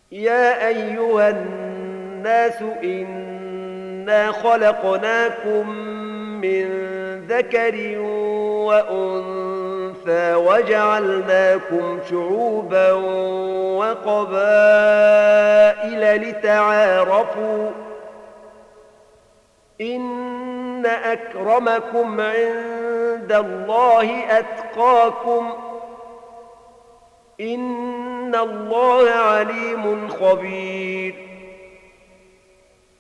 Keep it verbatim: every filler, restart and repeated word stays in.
يا أيها الناس إنا خلقناكم من ذكر وأنثى وجعلناكم شعوبا وقبائل لتعارفوا إن أكرمكم عند الله أتقاكم إن الله عليم خبير